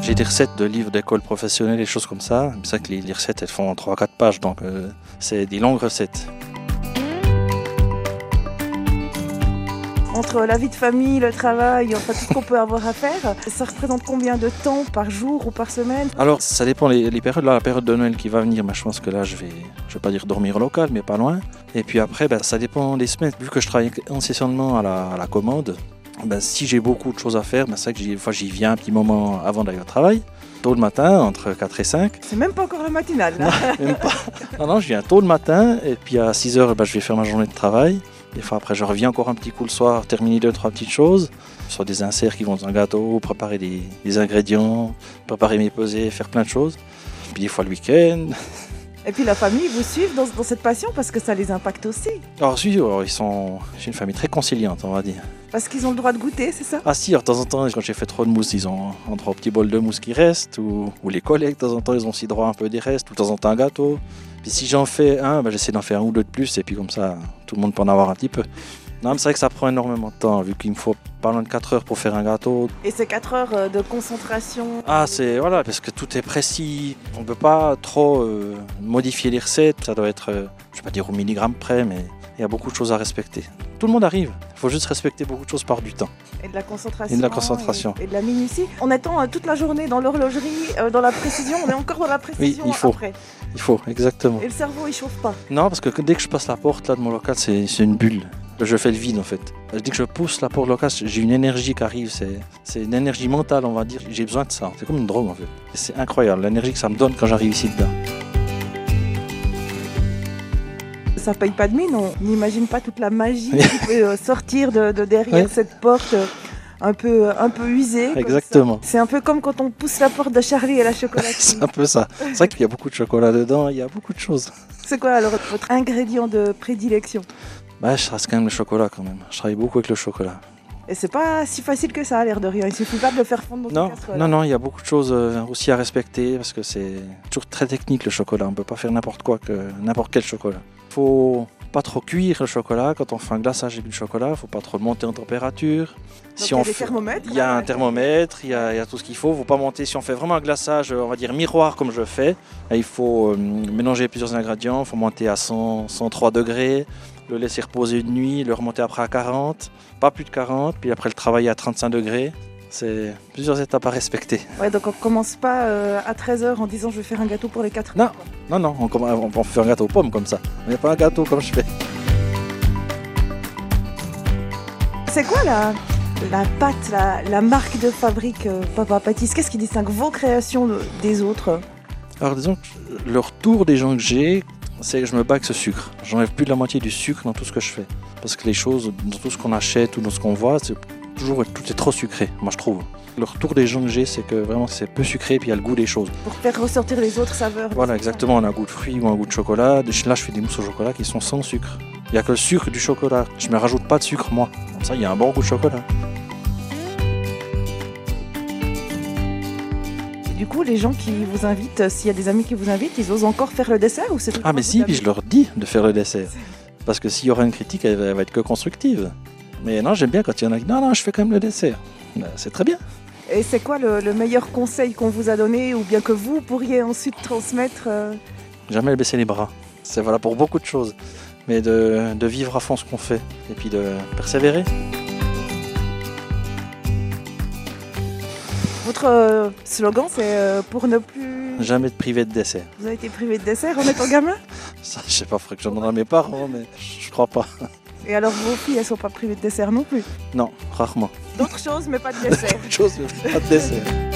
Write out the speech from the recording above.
J'ai des recettes de livres d'école professionnelle, des choses comme ça. C'est ça que les recettes, elles font 3-4 pages, donc c'est des longues recettes. Entre la vie de famille, le travail, enfin tout ce qu'on peut avoir à faire, ça représente combien de temps par jour ou par semaine? Alors, ça dépend les périodes. Là, la période de Noël qui va venir, je pense que là, je vais pas dire dormir au local, mais pas loin. Et puis après, ça dépend des semaines. Vu que je travaille incessamment à la commande, si j'ai beaucoup de choses à faire, c'est vrai que des fois, j'y viens un petit moment avant d'aller au travail. Tôt le matin, entre 4 et 5. C'est même pas encore le matinal, là. Non, même pas. Non, je viens tôt le matin, et puis à 6 heures, je vais faire ma journée de travail. Des fois, après, je reviens encore un petit coup le soir, terminer 2-3 petites choses. Soit des inserts qui vont dans un gâteau, préparer des ingrédients, préparer mes pesées, faire plein de choses. Puis des fois le week-end. Et puis la famille vous suit dans cette passion parce que ça les impacte aussi. Alors, j'ai une famille très conciliante, on va dire. Parce qu'ils ont le droit de goûter, c'est ça? Ah si, alors, de temps en temps, quand j'ai fait trop de mousse, ils ont un petit bol de mousse qui reste. Ou les collègues, de temps en temps, ils ont aussi droit à un peu des restes. Ou de temps en temps, un gâteau. Puis si j'en fais un, j'essaie d'en faire un ou deux de plus. Et puis comme ça, tout le monde peut en avoir un petit peu. Non, mais c'est vrai que ça prend énormément de temps, vu qu'il me faut pas loin de 4 heures pour faire un gâteau. Et c'est 4 heures de concentration? Ah, voilà, parce que tout est précis. On ne peut pas trop modifier les recettes. Ça doit être, je ne vais pas dire au milligramme près, mais il y a beaucoup de choses à respecter. Tout le monde arrive. Il faut juste respecter beaucoup de choses par du temps. Et de la concentration. Et de la concentration. Et de la minutie. En étant toute la journée dans l'horlogerie, dans la précision, on est encore dans la précision. Oui, il faut. Après. Il faut, exactement. Et le cerveau, il chauffe pas? Non, parce que dès que je passe la porte là, de mon local, c'est une bulle. Je fais le vide en fait. Dès que je pousse la porte locale, j'ai une énergie qui arrive. C'est une énergie mentale, on va dire. J'ai besoin de ça. C'est comme une drogue en fait. Et c'est incroyable l'énergie que ça me donne quand j'arrive ici dedans. Ça paye pas de mine, on n'imagine pas toute la magie qui peut sortir de derrière cette porte un peu usée. Exactement. C'est un peu comme quand on pousse la porte de Charlie et la chocolaterie. C'est un peu ça. C'est vrai qu'il y a beaucoup de chocolat dedans, il y a beaucoup de choses. C'est quoi alors votre ingrédient de prédilection? Je reste quand même le chocolat quand même. Je travaille beaucoup avec le chocolat. Et c'est pas si facile que ça, à l'air de rien. Il suffit pas de le faire fondre dans une casserole. Non, il y a beaucoup de choses aussi à respecter parce que c'est toujours très technique le chocolat. On ne peut pas faire n'importe quel chocolat. Il faut pas trop cuire le chocolat. Quand on fait un glaçage avec du chocolat, il ne faut pas trop le monter en température. Donc, il y a des thermomètres. Il y a un thermomètre, il y a tout ce qu'il faut. Il ne faut pas monter. Si on fait vraiment un glaçage, on va dire miroir comme je fais, il faut mélanger plusieurs ingrédients. Il faut monter à 103 degrés. Le laisser reposer une nuit, le remonter après à 40, pas plus de 40, puis après le travailler à 35 degrés. C'est plusieurs étapes à respecter. Ouais, donc on commence pas à 13h en disant je vais faire un gâteau pour les 4 heures. Non, on fait un gâteau aux pommes comme ça, mais pas un gâteau comme je fais. C'est quoi la pâte, la marque de fabrique Papa Pâtisse? Qu'est-ce qui distingue vos créations des autres? Alors disons que le retour des gens que j'ai, c'est que je me bats avec ce sucre. J'enlève plus de la moitié du sucre dans tout ce que je fais. Parce que les choses, dans tout ce qu'on achète ou dans ce qu'on voit, tout est trop sucré, moi je trouve. Le retour des gens que j'ai, c'est que vraiment c'est peu sucré et puis il y a le goût des choses. Pour faire ressortir les autres saveurs. Voilà, exactement. On a un goût de fruits ou un goût de chocolat. Là, je fais des mousses au chocolat qui sont sans sucre. Il n'y a que le sucre du chocolat. Je ne me rajoute pas de sucre, moi. Comme ça, il y a un bon goût de chocolat. Du coup, les gens qui vous invitent, s'il y a des amis qui vous invitent, ils osent encore faire le dessert ou c'est tout? Ah mais si, puis je leur dis de faire le dessert. Parce que s'il y aura une critique, elle va être que constructive. Mais non, j'aime bien quand il y en a qui disent non, je fais quand même le dessert. C'est très bien. Et c'est quoi le meilleur conseil qu'on vous a donné ou bien que vous pourriez ensuite transmettre? Jamais baisser les bras. C'est voilà pour beaucoup de choses. Mais de vivre à fond ce qu'on fait et puis de persévérer. Votre slogan, c'est pour ne plus... Jamais te priver de dessert. Vous avez été privé de dessert en étant gamin? Ça, je sais pas, il faudrait que je demande à mes parents, mais je crois pas. Et alors vos filles, elles sont pas privées de dessert non plus? Non, rarement. D'autres choses, mais pas de dessert. D'autres choses, mais pas de dessert.